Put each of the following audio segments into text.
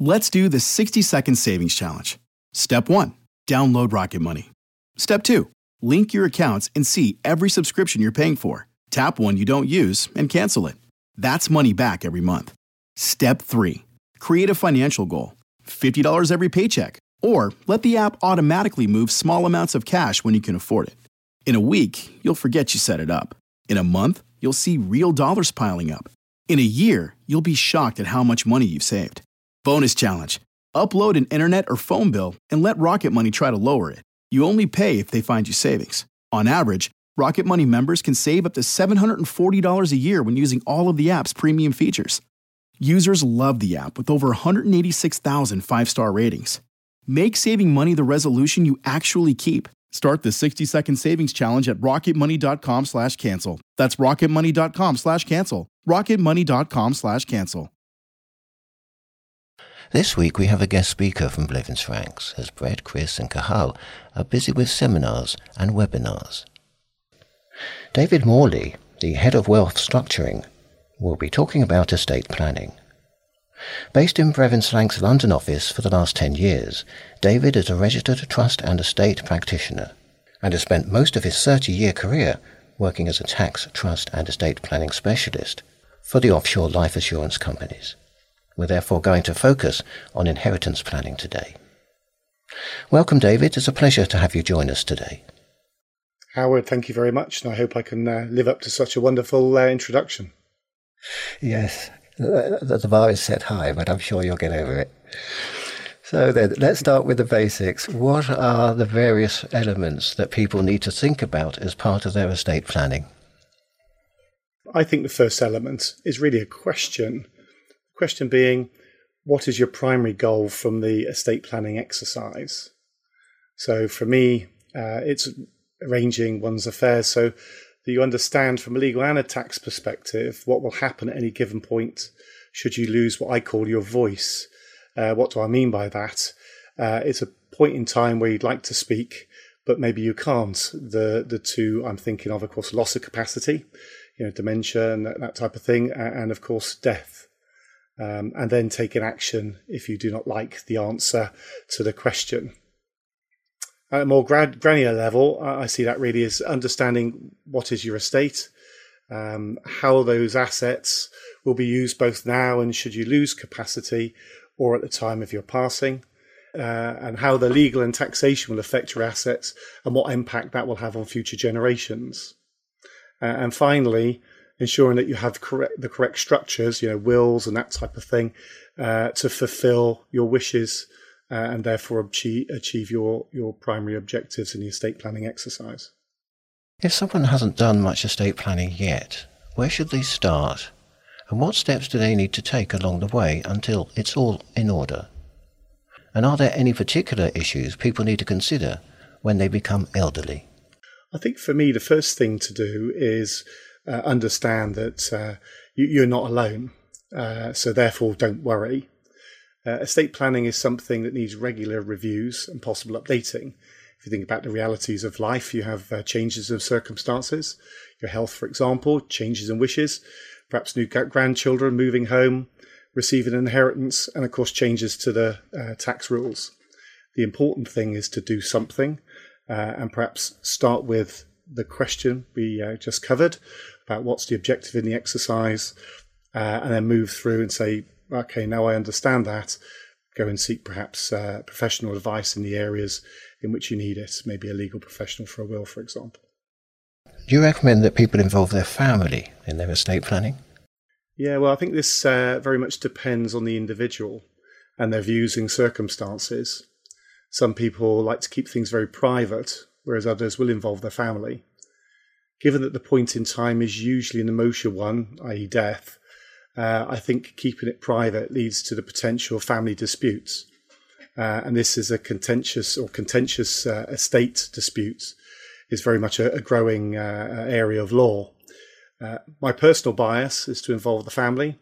Let's do the 60-second savings challenge. Step 1, download Rocket Money. Step 2, link your accounts and see every subscription you're paying for. Tap one you don't use and cancel it. That's money back every month. Step 3, create a financial goal. $50 every paycheck. Or let the app automatically move small amounts of cash when you can afford it. In a week, you'll forget you set it up. In a month, you'll see real dollars piling up. In a year, you'll be shocked at how much money you've saved. Bonus challenge. Upload an internet or phone bill and let Rocket Money try to lower it. You only pay if they find you savings. On average, Rocket Money members can save up to $740 a year when using all of the app's premium features. Users love the app with over 186,000 five-star ratings. Make saving money the resolution you actually keep. Start the 60-second savings challenge at rocketmoney.com/cancel. That's rocketmoney.com/cancel. rocketmoney.com/cancel. This week we have a guest speaker from Blevins Franks, as Brett, Chris and Cahal are busy with seminars and webinars. David Morley, the head of wealth structuring, will be talking about estate planning. Based in Blevins Franks' London office for the last 10 years, David is a registered trust and estate practitioner and has spent most of his 30-year career working as a tax, trust and estate planning specialist for the offshore life assurance companies. We're therefore going to focus on inheritance planning today. Welcome, David. It's a pleasure to have you join us today. Howard, thank you very much, and I hope I can live up to such a wonderful introduction. Yes, the bar is set high, but I'm sure you'll get over it. So then, let's start with the basics. What are the various elements that people need to think about as part of their estate planning? I think the first element is really a question. The question being, what is your primary goal from the estate planning exercise? So for me, it's arranging one's affairs so that you understand from a legal and a tax perspective what will happen at any given point should you lose what I call your voice. What do I mean by that? It's a point in time where you'd like to speak, but maybe you can't. The two I'm thinking of course, loss of capacity, dementia and that type of thing, and of course, death. And then taking action if you do not like the answer to the question. At a more granular level, I see that really as understanding what is your estate, how those assets will be used both now and should you lose capacity or at the time of your passing, and how the legal and taxation will affect your assets and what impact that will have on future generations. And finally, ensuring that you have the correct structures, wills and that type of thing, to fulfill your wishes and therefore achieve your primary objectives in the estate planning exercise. If someone hasn't done much estate planning yet, where should they start? And what steps do they need to take along the way until it's all in order? And are there any particular issues people need to consider when they become elderly? I think for me, the first thing to do is understand that you're not alone. So therefore, don't worry. Estate planning is something that needs regular reviews and possible updating. If you think about the realities of life, you have changes of circumstances, your health, for example, changes in wishes, perhaps new grandchildren moving home, receiving an inheritance, and of course changes to the tax rules. The important thing is to do something and perhaps start with the question we just covered about what's the objective in the exercise, and then move through and say, okay, now I understand that. Go and seek perhaps professional advice in the areas in which you need it, maybe a legal professional for a will, for example. Do you recommend that people involve their family in their estate planning? Yeah, well, I think this very much depends on the individual and their views and circumstances. Some people like to keep things very private, whereas others will involve their family. Given that the point in time is usually an emotional one, i.e. death, I think keeping it private leads to the potential of family disputes. And this is a contentious estate disputes is very much a growing area of law. My personal bias is to involve the family,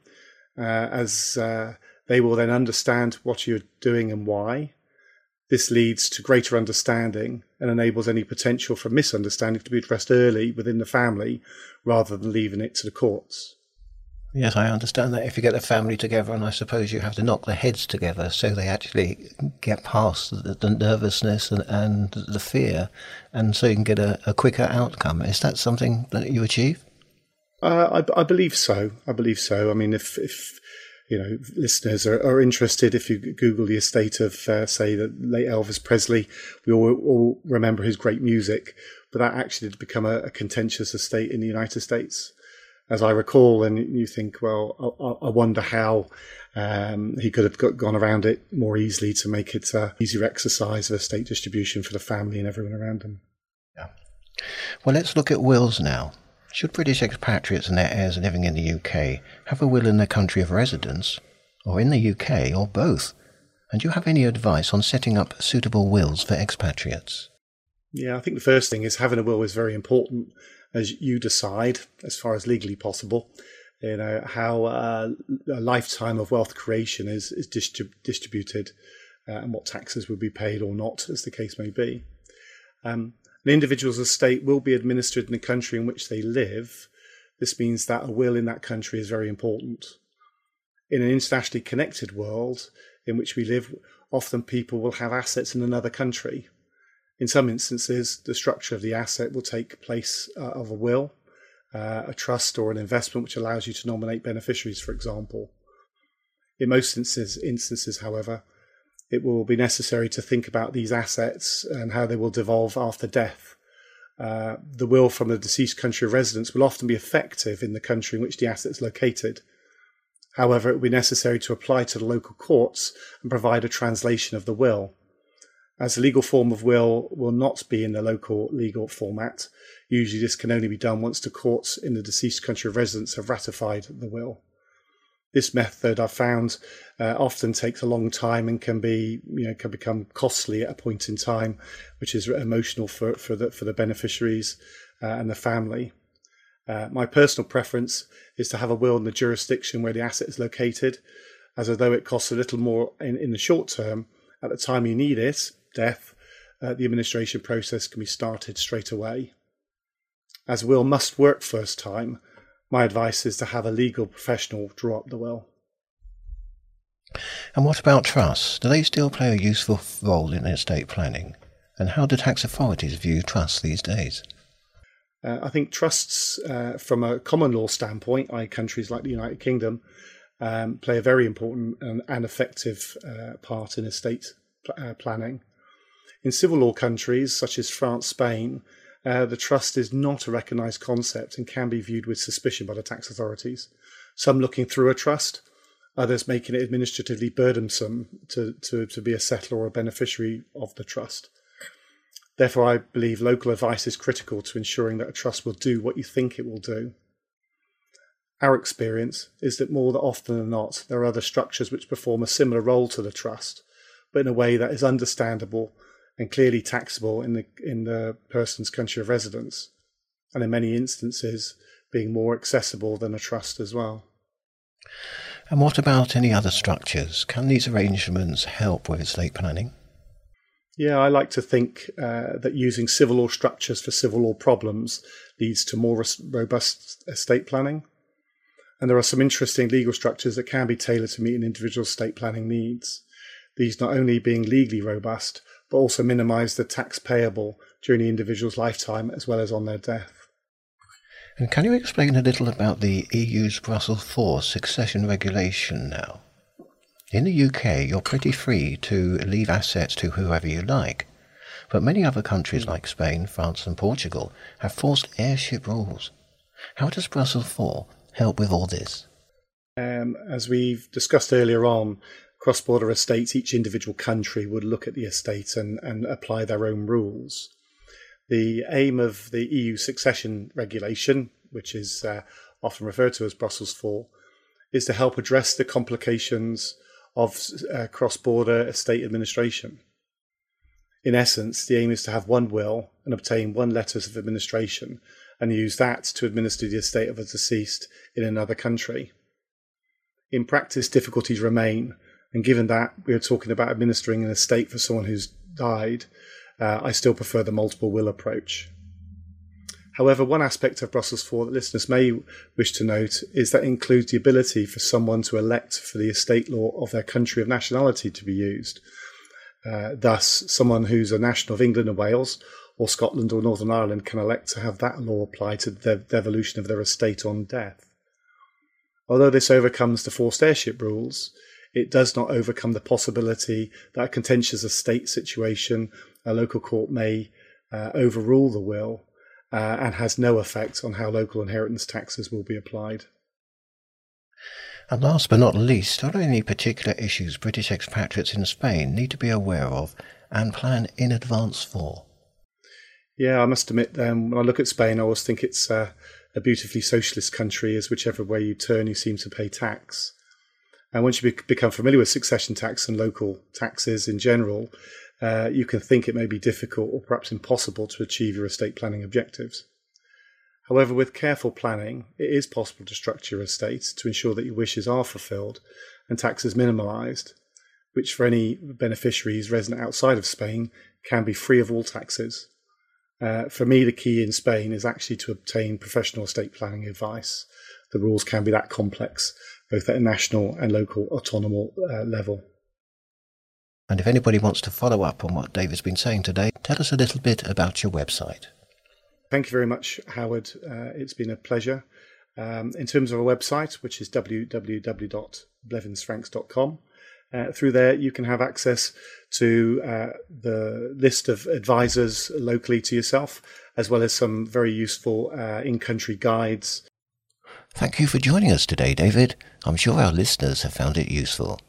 as they will then understand what you're doing and why. This leads to greater understanding and enables any potential for misunderstanding to be addressed early within the family rather than leaving it to the courts. Yes, I understand that if you get the family together, and I suppose you have to knock their heads together so they actually get past the nervousness and the fear, and so you can get a quicker outcome. Is that something that you achieve? I believe so. I believe so. I mean, if listeners are interested, if you Google the estate of, say, the late Elvis Presley, we all remember his great music, but that actually did become a contentious estate in the United States, as I recall. And you think, well, I wonder how he could have gone around it more easily to make it an easier exercise of estate distribution for the family and everyone around them. Yeah. Well, let's look at wills now. Should British expatriates and their heirs living in the UK have a will in their country of residence, or in the UK, or both? And do you have any advice on setting up suitable wills for expatriates? Yeah, I think the first thing is having a will is very important, as you decide, as far as legally possible, how a lifetime of wealth creation is distributed, and what taxes will be paid or not, as the case may be. An individual's estate will be administered in the country in which they live. This means that a will in that country is very important. In an internationally connected world in which we live, often people will have assets in another country. In some instances, the structure of the asset will take place of a will, a trust or an investment which allows you to nominate beneficiaries, for example. In most instances, however, it will be necessary to think about these assets and how they will devolve after death. The will from the deceased country of residence will often be effective in the country in which the asset is located. However, it will be necessary to apply to the local courts and provide a translation of the will. As the legal form of will not be in the local legal format, usually this can only be done once the courts in the deceased country of residence have ratified the will. This method, I've found, often takes a long time and can become costly at a point in time, which is emotional for the beneficiaries and the family. My personal preference is to have a will in the jurisdiction where the asset is located, as although it costs a little more in the short term, at the time you need it, death, the administration process can be started straight away. As a will must work first time, my advice is to have a legal professional draw up the will. And what about trusts? Do they still play a useful role in estate planning? And how do tax authorities view trusts these days? I think trusts, from a common law standpoint, i.e. countries like the United Kingdom, play a very important and effective part in estate planning. In civil law countries such as France, Spain, the trust is not a recognised concept and can be viewed with suspicion by the tax authorities. Some looking through a trust, others making it administratively burdensome to be a settlor or a beneficiary of the trust. Therefore, I believe local advice is critical to ensuring that a trust will do what you think it will do. Our experience is that more often than not, there are other structures which perform a similar role to the trust, but in a way that is understandable and clearly taxable in the person's country of residence, and in many instances being more accessible than a trust as well. And what about any other structures? Can these arrangements help with estate planning? Yeah, I like to think that using civil law structures for civil law problems leads to more robust estate planning. And there are some interesting legal structures that can be tailored to meet an individual's estate planning needs. These not only being legally robust, but also minimise the tax payable during the individual's lifetime as well as on their death. And can you explain a little about the EU's Brussels IV succession regulation now? In the UK, you're pretty free to leave assets to whoever you like, but many other countries like Spain, France and Portugal have forced heirship rules. How does Brussels IV help with all this? As we've discussed earlier on, cross-border estates, each individual country would look at the estate and apply their own rules. The aim of the EU succession regulation, which is often referred to as Brussels IV, is to help address the complications of cross-border estate administration. In essence, the aim is to have one will and obtain one letter of administration and use that to administer the estate of a deceased in another country. In practice, difficulties remain, and given that we are talking about administering an estate for someone who's died, I still prefer the multiple will approach. However, one aspect of Brussels 4 that listeners may wish to note is that it includes the ability for someone to elect for the estate law of their country of nationality to be used. Thus, someone who's a national of England and Wales, or Scotland or Northern Ireland, can elect to have that law applied to the devolution of their estate on death. Although this overcomes the forced heirship rules, it does not overcome the possibility that a contentious estate situation, a local court may overrule the will, and has no effect on how local inheritance taxes will be applied. And last but not least, are there any particular issues British expatriates in Spain need to be aware of and plan in advance for? Yeah, I must admit, when I look at Spain, I always think it's a beautifully socialist country, as whichever way you turn, you seem to pay tax. And once you become familiar with succession tax and local taxes in general, you can think it may be difficult or perhaps impossible to achieve your estate planning objectives. However, with careful planning, it is possible to structure your estate to ensure that your wishes are fulfilled and taxes minimalised, which for any beneficiaries resident outside of Spain can be free of all taxes. For me, the key in Spain is actually to obtain professional estate planning advice. The rules can be that complex, both at a national and local autonomous level. And if anybody wants to follow up on what David's been saying today, tell us a little bit about your website. Thank you very much, Howard. It's been a pleasure. In terms of our website, which is www.blevinsfranks.com, through there you can have access to the list of advisors locally to yourself, as well as some very useful in-country guides. Thank you for joining us today, David. I'm sure our listeners have found it useful.